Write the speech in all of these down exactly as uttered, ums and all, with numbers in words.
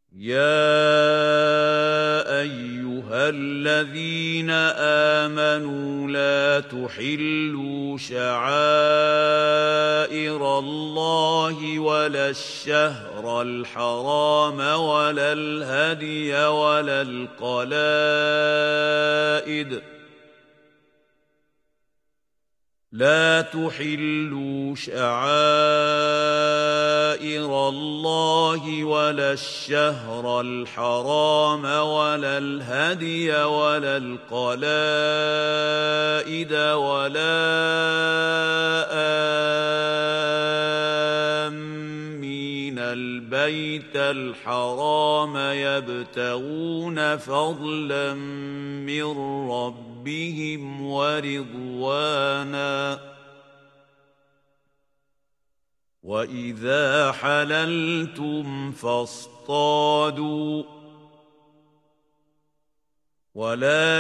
يَا أَيُّهَا الَّذِينَ آمَنُوا لَا تُحِلُّوا شَعَائِرَ اللَّهِ وَلَا الشَّهْرَ الْحَرَامَ وَلَا الْهَدْيَ وَلَا الْقَلَائِدَ لا تحلوا شعائر الله ولا الشهر الحرام ولا الهدي ولا القلائد ولا آمين البيت الحرام يبتغون فضلا من ربهم بهم ورضوانا وإذا حللتم فاصطادوا ولا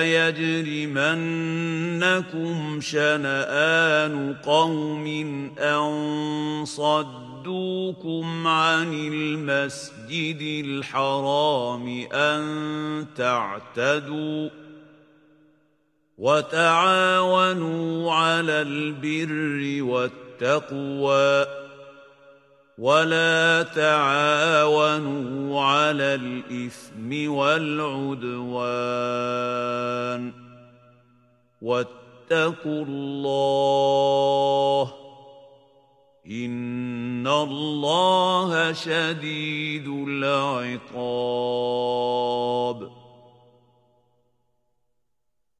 يجرمنكم شنآن قوم أن صدوكم عن المسجد الحرام أن تعتدوا وتعاونوا على البر والتقوى ولا تعاونوا على الإثم والعدوان واتقوا الله إن الله شديد العقاب